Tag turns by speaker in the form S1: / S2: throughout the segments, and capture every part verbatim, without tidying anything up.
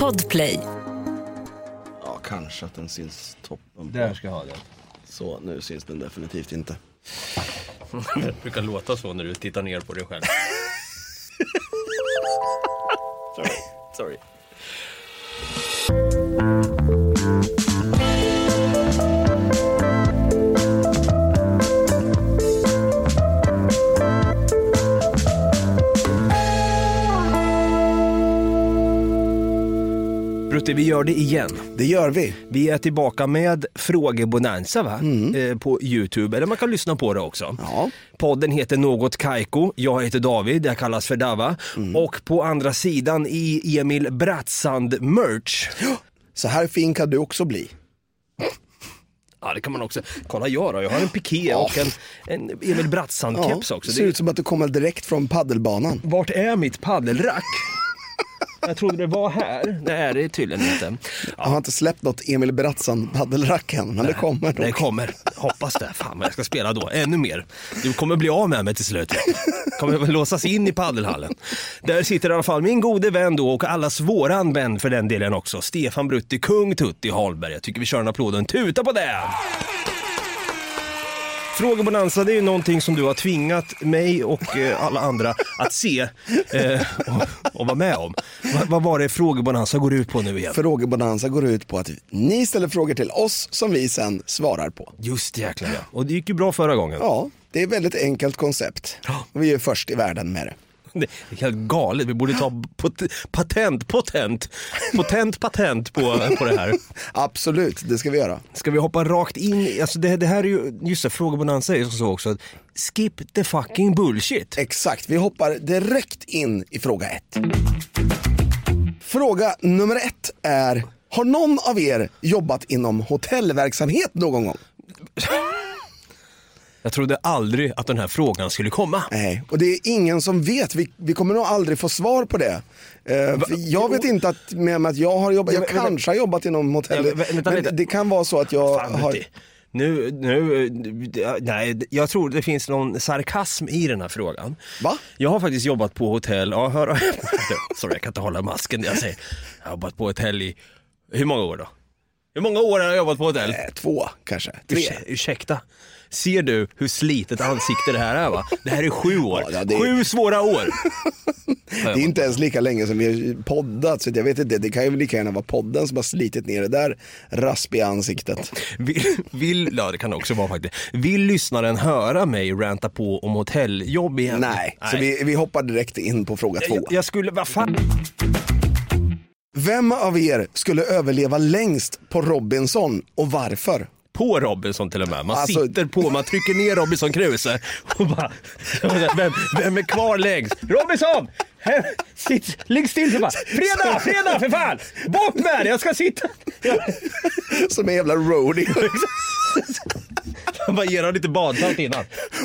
S1: Podplay.
S2: Ja, kanske att den syns toppen.
S3: Där ska jag ha den.
S2: Så, nu syns den definitivt inte.
S3: Det brukar låta så när du tittar ner på dig själv.
S2: Sorry, sorry.
S3: Brutte, vi gör det igen.
S2: Det gör vi.
S3: Vi är tillbaka med Frågebonanza, va? Mm. Eh, på YouTube, eller man kan lyssna på det också.
S2: Ja.
S3: Podden heter Något Kaiko. Jag heter David, jag kallas för Dava. Mm. Och på andra sidan i Emil Brattsand merch.
S2: Så här fin kan du också bli.
S3: Ja, det kan man också. Kolla jag då, jag har en piké oh. och en, en Emil Brattsand-keps
S2: ja,
S3: också.
S2: Det ser ut som att du kommer direkt från paddelbanan.
S3: Vart är mitt paddelrack? Jag trodde det var här. Det är det tydligen inte. Ja.
S2: Jag har inte släppt något Emil Brattsand paddelrack än, men
S3: Nej,
S2: det kommer nog.
S3: Det kommer. Hoppas det. Fan, jag ska spela då. Ännu mer. Du kommer bli av med mig till slut. Kommer väl låsas in i paddelhallen. Där sitter i alla fall min gode vän då och allas våran vän för den delen också. Stefan Brutti, kung Tutti Hallberg. Jag tycker vi kör en applåd och en tuta på det. Frågebonanza, det är ju någonting som du har tvingat mig och eh, alla andra att se eh, och, och vara med om. Va, vad var det Frågebonanza går ut på nu igen?
S2: Frågebonanza går ut på att ni ställer frågor till oss som vi sen svarar på.
S3: Just jäklar, ja. Och det gick ju bra förra gången.
S2: Ja, det är ett väldigt enkelt koncept. Och vi är först i världen med det.
S3: Det är helt galet. Vi borde ta pot- patent, potent, potent patent på, på det här.
S2: Absolut, det ska vi göra.
S3: Ska vi hoppa rakt in? Alltså det, det här är ju, just det, Frågebonanza är ju så också. Skip the fucking bullshit.
S2: Exakt, vi hoppar direkt in i fråga ett. Fråga nummer ett är: har någon av er jobbat inom hotellverksamhet någon gång?
S3: Jag trodde aldrig att den här frågan skulle komma.
S2: Nej, och det är ingen som vet. Vi, vi kommer nog aldrig få svar på det. Uh, jag vet inte att, med att jag har jobbat, jag ja, kanske har jobbat inom hotell. Ja, vänta, men det kan vara så att jag Fan, har...
S3: Nu, nu, nej, jag tror det finns någon sarkasm i den här frågan.
S2: Va?
S3: Jag har faktiskt jobbat på hotell. Ja, hör, sorry, jag kan inte hålla masken. Jag säger, jag har jobbat på hotell i, hur många år då? Hur många år har jag jobbat på hotell?
S2: Eh, två, kanske. Tre.
S3: Urs- ursäkta. Ser du hur slitet ansikte det här är, va? Det här är sju år. Ja, det är... Sju svåra år.
S2: Det är inte ens lika länge som vi har poddat, så jag vet inte, det kan ju lika gärna vara podden som har slitit ner det där raspiga ansiktet.
S3: Vill, vill, ja det kan det också vara faktiskt. Vill lyssnaren höra mig ranta på om hotelljobb igen?
S2: Nej, Nej. så vi, vi hoppar direkt in på fråga två.
S3: Jag, jag skulle, vad fan...
S2: Vem av er skulle överleva längst på Robinson och varför?
S3: På Robinson till och med. Man
S2: alltså...
S3: sitter på, man trycker ner Robinson Kruse och bara, vem, vem är kvar längst? Robinson! Hem, sitt, ligg still så bara, fredag, fredag för fan! Bort med det, jag ska sitta!
S2: Som en jävla roadie.
S3: Man bara ger lite badsalt innan.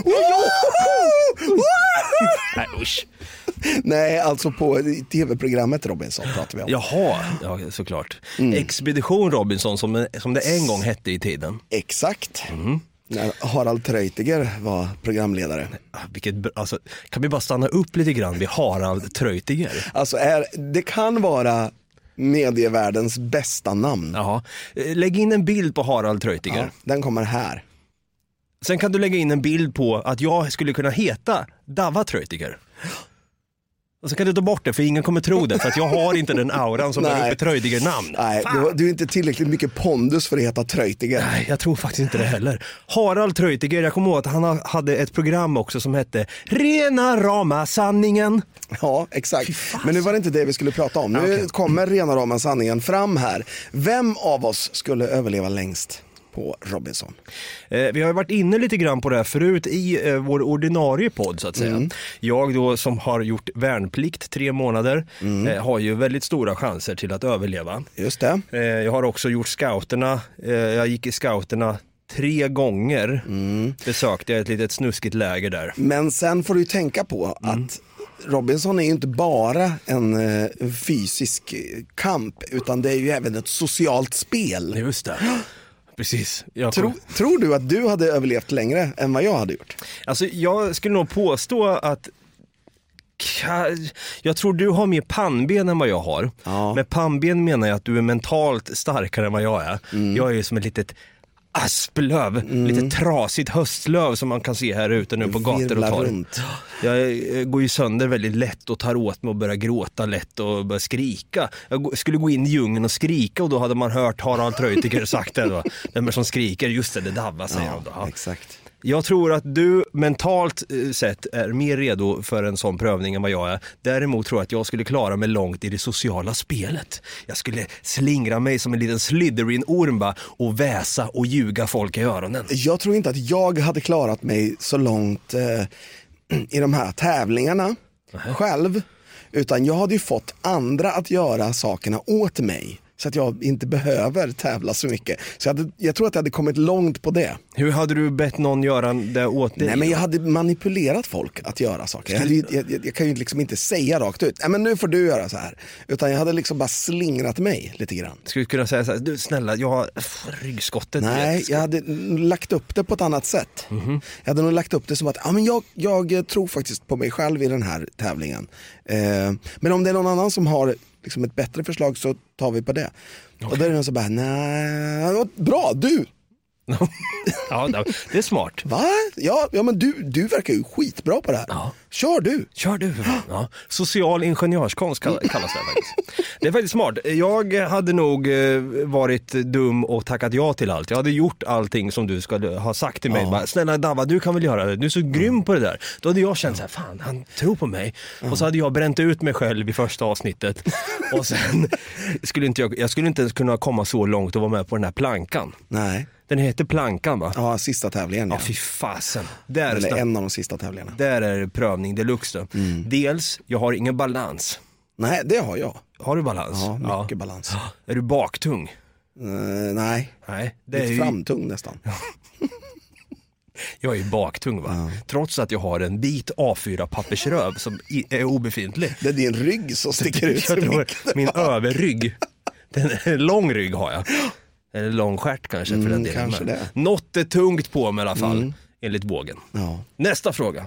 S3: Nej, usch.
S2: Nej, alltså på tv-programmet Robinson pratar vi om.
S3: Jaha, ja, såklart. Mm. Expedition Robinson som, som det en gång hette i tiden.
S2: Exakt. Mm. När Harald Treutiger var programledare.
S3: Vilket, alltså, kan vi bara stanna upp lite grann vid Harald Treutiger?
S2: Alltså, är, det kan vara medievärldens bästa namn.
S3: Jaha. Lägg in en bild på Harald Treutiger. Ja,
S2: den kommer här.
S3: Sen kan du lägga in en bild på att jag skulle kunna heta Dava Treutiger. Och så kan du ta bort det, för ingen kommer tro det. För att jag har inte den auran som är uppe Treutiger-namn.
S2: Nej, du, du är inte tillräckligt mycket pondus för att heta Treutiger.
S3: Nej, jag tror faktiskt inte det heller. Harald Treutiger, jag kommer ihåg att han hade ett program också som hette Rena rama sanningen.
S2: Ja, exakt. Men nu var det inte det vi skulle prata om. Nu okay. kommer rena rama sanningen fram här. Vem av oss skulle överleva längst på Robinson?
S3: Eh, vi har varit inne lite grann på det här förut i eh, vår ordinarie podd så att säga. Mm. Jag då som har gjort värnplikt tre månader mm. eh, har ju väldigt stora chanser till att överleva.
S2: Just det.
S3: Eh, jag har också gjort scouterna. Eh, jag gick i scouterna tre gånger. Mm. Besökte jag ett litet snuskigt läger där.
S2: Men sen får du ju tänka på mm. att Robinson är ju inte bara en uh, fysisk kamp, utan det är ju även ett socialt spel.
S3: Just det. Precis.
S2: Jag tror, tror du att du hade överlevt längre än vad jag hade gjort?
S3: Alltså jag skulle nog påstå att Jag tror du har mer pannben än vad jag har.
S2: Ja.
S3: Med pannben menar jag att du är mentalt starkare än vad jag är. Mm. Jag är ju som ett litet asplöv, mm. lite trasigt höstlöv som man kan se här ute nu på gator och torg. Runt. Jag går ju sönder väldigt lätt och tar åt mig och börjar gråta lätt och börjar skrika. Jag skulle gå in i djungeln och skrika och då hade man hört Harald Treutiger sagt det då. Vem som skriker, just det, det Davva säger
S2: ja,
S3: de då. Ja.
S2: Exakt.
S3: Jag tror att du mentalt sett är mer redo för en sån prövning än vad jag är. Däremot tror jag att jag skulle klara mig långt i det sociala spelet. Jag skulle slingra mig som en liten Slytherin-ormba och väsa och ljuga folk i öronen.
S2: Jag tror inte att jag hade klarat mig så långt eh, i de här tävlingarna uh-huh. själv. Utan jag hade ju fått andra att göra sakerna åt mig. Så att jag inte behöver tävla så mycket. Så jag, hade, jag tror att jag hade kommit långt på det.
S3: Hur hade du bett någon göra det åt dig?
S2: Nej, men jag hade manipulerat folk att göra saker. Jag, hade, jag, jag, jag kan ju liksom inte säga rakt ut. Nej, men nu får du göra så här. Utan jag hade liksom bara slingrat mig lite grann.
S3: Skulle du kunna säga så här, du snälla, jag har ryggskottet.
S2: Nej, jag hade lagt upp det på ett annat sätt. Mm-hmm. Jag hade nog lagt upp det som att ja, men jag, jag tror faktiskt på mig själv i den här tävlingen. Eh, men om det är någon annan som har liksom ett bättre förslag så tar vi på det. Okay. Och då är det någon som bara, nej, bra, du!
S3: Ja, det är smart.
S2: Va? Ja, ja men du, du verkar ju skitbra på det här. Ja. Kör du.
S3: Kör du. Ja. Social ingenjörskonst kallas det faktiskt. Det är faktiskt smart. Jag hade nog varit dum och tackat ja till allt. Jag hade gjort allting som du skulle ha sagt till mig. Ja. Bara, snälla Davva, du kan väl göra det. Du är så grym mm. på det där. Då hade jag känt så här, fan, han tror på mig. Ja. Och så hade jag bränt ut mig själv i första avsnittet. Och sen skulle inte jag, jag skulle inte ens kunna komma så långt och vara med på den här plankan.
S2: Nej.
S3: Den heter plankan, va?
S2: Ja, sista tävlingen. Ja,
S3: ja fy fasen. Där
S2: Eller en av de sista tävlingarna.
S3: Där är prövning deluxe då. Mm. Dels, jag har ingen balans.
S2: Nej, det har jag.
S3: Har du balans?
S2: Ja, mycket ja. balans.
S3: Är du baktung?
S2: Uh, nej.
S3: Nej,
S2: det är ju framtung nästan.
S3: Jag är ju baktung, va? Ja. Trots att jag har en bit A fyra pappersröv som är obefintlig.
S2: Det är din rygg som sticker ut så mycket.
S3: Min överrygg. Den är lång rygg har jag. Eller lång stjärt kanske för
S2: mm,
S3: den delen.
S2: Kanske det.
S3: Något är tungt på mig i alla fall, mm. enligt bågen.
S2: Ja.
S3: Nästa fråga.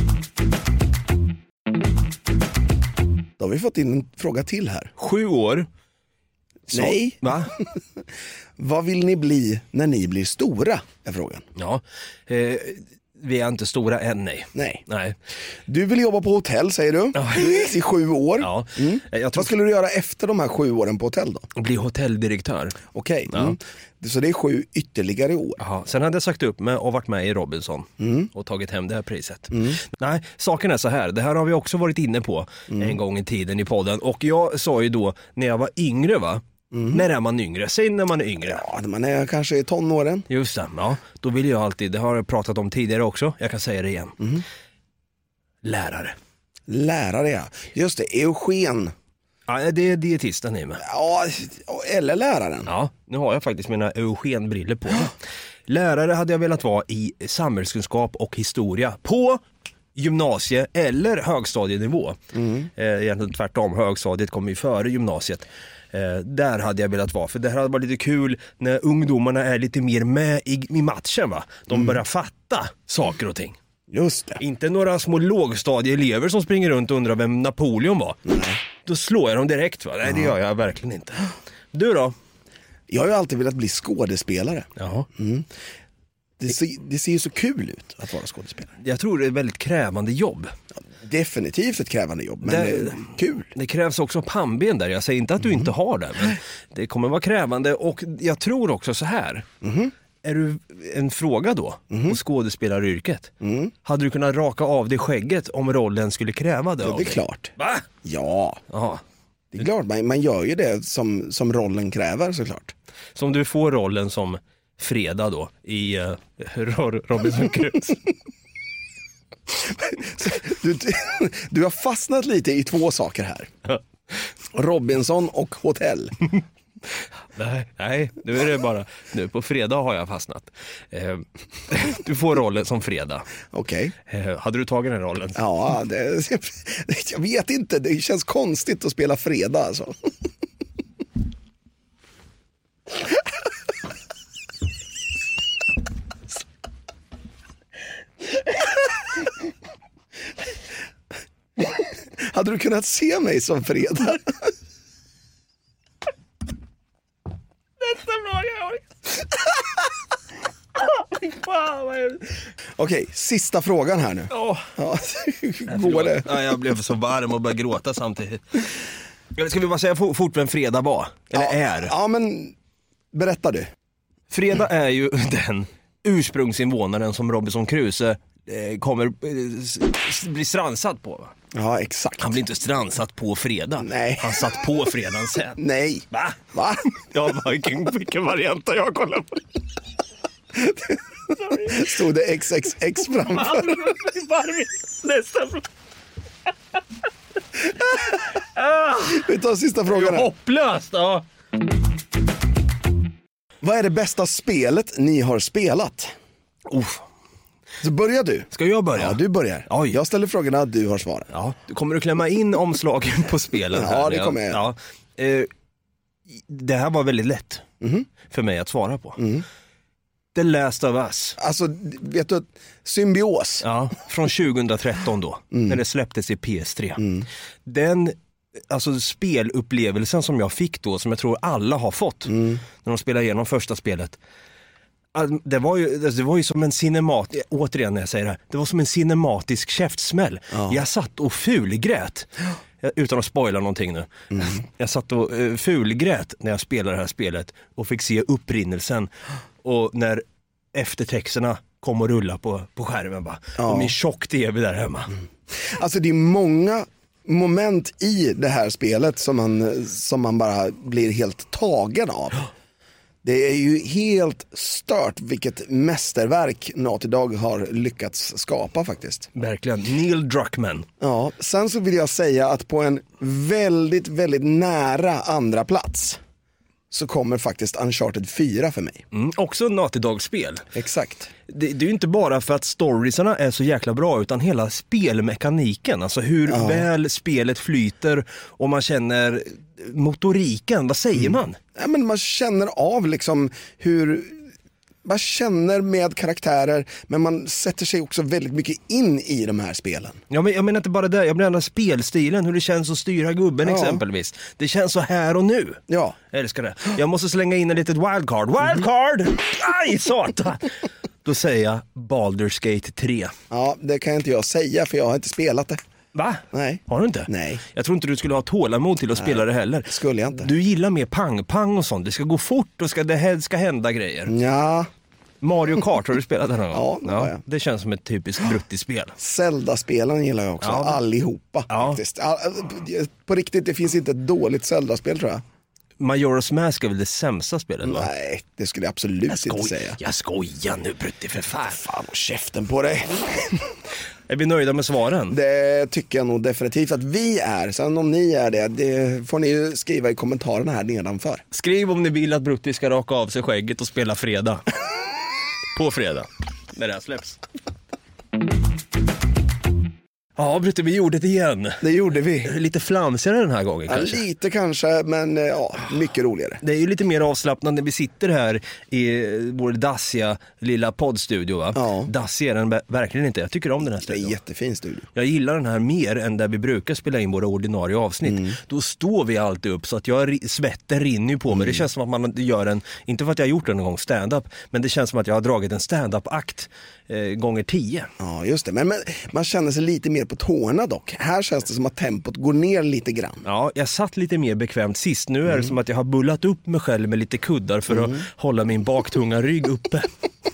S2: Då har vi fått in en fråga till här.
S3: Sju år.
S2: Så, nej.
S3: Va?
S2: Vad vill ni bli när ni blir stora? Är frågan.
S3: Ja, eh, vi är inte stora än, nej.
S2: nej.
S3: Nej.
S2: Du vill jobba på hotell, säger du.
S3: Ja.
S2: Du är i sju år.
S3: Ja.
S2: Mm.
S3: Jag tror...
S2: Vad skulle du göra efter de här sju åren på hotell då?
S3: Bli hotelldirektör.
S2: Okej, okay. mm. ja. Så det är sju ytterligare år.
S3: Aha. Sen hade jag sagt upp mig och varit med i Robinson
S2: mm.
S3: och tagit hem det här priset.
S2: Mm.
S3: Nej, saken är så här. Det här har vi också varit inne på mm. en gång i tiden i podden. Och jag sa ju då, när jag var yngre, va? Mm. När är man yngre? Säg när man är yngre.
S2: Ja, när man är kanske i tonåren.
S3: Just det, ja. Då vill jag alltid, det har jag pratat om tidigare också, jag kan säga det igen.
S2: Mm.
S3: Lärare.
S2: Lärare, ja. Just det, Eugen.
S3: Ja, det är dietisten i mig.
S2: Ja, eller läraren.
S3: Ja, nu har jag faktiskt mina Eugen-briller på. Lärare hade jag velat vara i samhällskunskap och historia på gymnasie- eller högstadienivå.
S2: Mm.
S3: Eh, egentligen tvärtom, högstadiet kommer ju före gymnasiet. Eh, där hade jag velat vara, för det här hade varit lite kul när ungdomarna är lite mer med i, i matchen, va? De mm. börjar fatta saker och ting.
S2: Just det.
S3: Inte några små lågstadieelever som springer runt och undrar vem Napoleon var.
S2: Nej.
S3: Då slår jag dem direkt, va? Nej, det gör jag verkligen inte. Du då?
S2: Jag har ju alltid velat bli skådespelare.
S3: Ja.
S2: Mm. Det, ser, det ser ju så kul ut att vara skådespelare.
S3: Jag tror det är ett väldigt krävande jobb.
S2: Ja, definitivt ett krävande jobb, men det, det kul.
S3: Det krävs också pannben där. Jag säger inte att du mm. inte har det, men det kommer vara krävande. Och jag tror också så här.
S2: Mm.
S3: Är du en fråga då
S2: mm.
S3: på skådespelaryrket?
S2: Mm.
S3: Hade du kunnat raka av dig skägget om rollen skulle kräva det?
S2: Ja,
S3: av
S2: det är
S3: dig?
S2: klart.
S3: Va?
S2: Ja.
S3: Aha.
S2: Det är klart, man, man gör ju det som, som rollen kräver, såklart.
S3: Så om du får rollen som Freda då i uh, Robinson Crusoe.
S2: du, du har fastnat lite i två saker här. Robinson och hotell.
S3: Nej, nej, nu är det bara, nu på fredag har jag fastnat. Eh, du får rollen som Freda.
S2: Okej.
S3: Okay. Eh, hade du tagit den rollen?
S2: Ja, det, jag vet inte, det känns konstigt att spela Freda alltså. Hade du kunnat se mig som fredag?
S3: Nästa fråga, jag
S2: Okej, sista frågan här nu.
S3: oh.
S2: Ja, går det?
S3: Ja, jag blev så varm och började gråta samtidigt. Ska vi bara säga fort vem fredag var? Eller
S2: ja,
S3: är?
S2: Ja, men berätta du.
S3: Fredag är ju den ursprungsinvånaren som Robinson Crusoe eh, kommer eh, bli strandsatt på, va?
S2: Ja, exakt.
S3: Han blir inte strandsatt på fredag.
S2: Nej.
S3: Han satt på fredagen sen.
S2: Nej.
S3: Va?
S2: Va?
S3: Ja, vilken, vilken variant har jag kollat på?
S2: Stod det X X X framför?
S3: Nästa fråga.
S2: Vi tar sista frågan här.
S3: Hopplöst, ja.
S2: Vad är det bästa spelet ni har spelat?
S3: Uff.
S2: Så börjar du.
S3: Ska jag börja?
S2: Ja, du börjar.
S3: Oj.
S2: Jag ställer frågorna, du har svaren.
S3: Ja, du kommer du klämma in omslagen på spelen här?
S2: Ja, det kommer jag.
S3: Ja. Eh, det här var väldigt lätt
S2: mm.
S3: för mig att svara på.
S2: Mm.
S3: The Last of Us.
S2: Alltså, vet du, symbios.
S3: Ja, från tjugohundratretton då, mm. när det släpptes i P S tre. Mm. Den alltså spelupplevelsen som jag fick då, som jag tror alla har fått mm. när de spelar igenom första spelet. Det var ju, det var ju som en cinemat, återigen när jag säger det här, det var som en cinematisk käftsmäll. Ja. Jag satt och fulgrät, utan att spoila någonting nu. Mm. Jag satt och uh, fulgrät när jag spelade det här spelet och fick se upprinnelsen. Och när eftertexterna kom och rulla på, på skärmen bara. Ja. Och min tjock-tv där hemma. Mm.
S2: Alltså det är många moment i det här spelet som man, som man bara blir helt tagen av. Det är ju helt stört vilket mästerverk Naughty Dog har lyckats skapa faktiskt.
S3: Verkligen. Neil Druckmann.
S2: Ja, sen så vill jag säga att på en väldigt, väldigt nära andra plats så kommer faktiskt Uncharted fyra för mig.
S3: Mm, också Naughty Dog-spel.
S2: Exakt.
S3: Det, det är ju inte bara för att storiesarna är så jäkla bra, utan hela spelmekaniken. Alltså hur ja. väl spelet flyter och man känner motoriken. Vad säger mm. man?
S2: Ja, men man känner av liksom hur... Man känner med karaktärer, men man sätter sig också väldigt mycket in i de här spelen.
S3: Ja, men jag menar inte bara det, jag menar spelstilen, hur det känns att styra gubben ja. exempelvis. Det känns så här och nu.
S2: Ja.
S3: Jag älskar det. Jag måste slänga in en litet wildcard. Wildcard! Mm. Aj, satan! Då säger jag Baldur's Gate tre.
S2: Ja, det kan inte jag säga för jag har inte spelat det.
S3: Va?
S2: Nej.
S3: Har du inte?
S2: Nej.
S3: Jag tror inte du skulle ha tålamod till att Nej. spela det heller.
S2: Skulle jag inte.
S3: Du gillar mer pang-pang och sånt. Det ska gå fort och ska, det ska hända grejer.
S2: Ja.
S3: Mario Kart, har du spelat den här gången?
S2: Ja, det, ja.
S3: det känns som ett typiskt bruttispel.
S2: Zelda-spelen gillar jag också, ja. allihopa ja. faktiskt. På riktigt, det finns inte ett dåligt Zelda-spel tror jag.
S3: Majora's Mask är väl det sämsta spelet, va?
S2: Nej, det skulle jag absolut jag skoj- inte säga.
S3: Jag skojar nu, Brutti, för fan.
S2: Fan, käften på dig.
S3: Är vi nöjda med svaren?
S2: Det tycker jag nog definitivt att vi är. Sen om ni är det, det får ni ju skriva i kommentarerna här nedanför.
S3: Skriv om ni vill att Brutti ska raka av sig skägget och spela fredag. På fredag, när det här släpps. Ja, Brutti, vi gjorde det igen.
S2: Det gjorde vi.
S3: Lite flamsigare den här gången
S2: ja,
S3: kanske.
S2: Lite kanske, men ja, mycket roligare.
S3: Det är ju lite mer avslappnande när vi sitter här i vår dassiga lilla poddstudio, va? Ja. Dassig är den verkligen inte. Jag tycker om den här studion.
S2: Det är en jättefin studio.
S3: Jag gillar den här mer än där vi brukar spela in våra ordinarie avsnitt. Mm. Då står vi alltid upp så att jag svetten rinner på mig. Mm. Det känns som att man gör en, inte för att jag har gjort det någon gång stand-up, men det känns som att jag har dragit en stand-up-akt eh, gånger tio.
S2: Ja, just det. Men, men man känner sig lite mer på tårna dock. Här känns det som att tempot går ner lite grann.
S3: Ja, jag satt lite mer bekvämt sist. Nu är det mm. som att jag har bullat upp mig själv med lite kuddar för mm. att hålla min baktunga rygg uppe.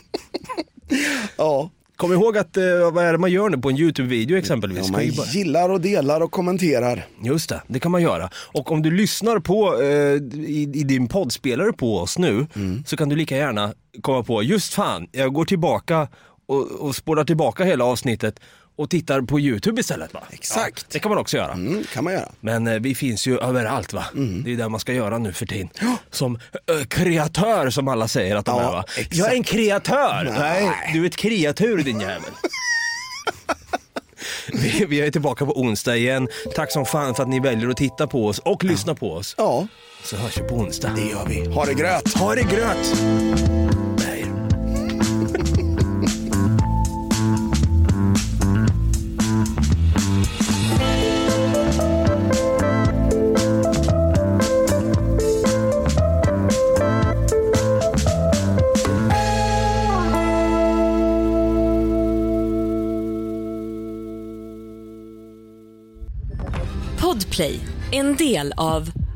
S2: Ja.
S3: Kom ihåg att, eh, vad är det man gör nu på en YouTube-video exempelvis?
S2: Ja, man bara... gillar och delar och kommenterar.
S3: Just det, det kan man göra. Och om du lyssnar på eh, i, i din poddspelare på oss nu mm. så kan du lika gärna komma på, just fan, jag går tillbaka och, och spårar tillbaka hela avsnittet och tittar på YouTube istället, va?
S2: Exakt.
S3: Ja, det kan man också göra.
S2: Mm, kan man göra.
S3: Men eh, vi finns ju överallt, va? Mm. Det är det man ska göra nu för tiden. Som äh, kreatör, som alla säger att de
S2: ja,
S3: är, va?
S2: Exakt.
S3: Jag är en kreatör! Nej, Nej du är ett kreatur, din jävel. vi, vi är tillbaka på onsdag igen. Tack som fan för att ni väljer att titta på oss och ja. lyssna på oss.
S2: Ja.
S3: Så hörs vi på onsdag.
S2: Det gör vi. Ha det gröt!
S3: Ha det gröt! Nej.
S1: Podplay, en del av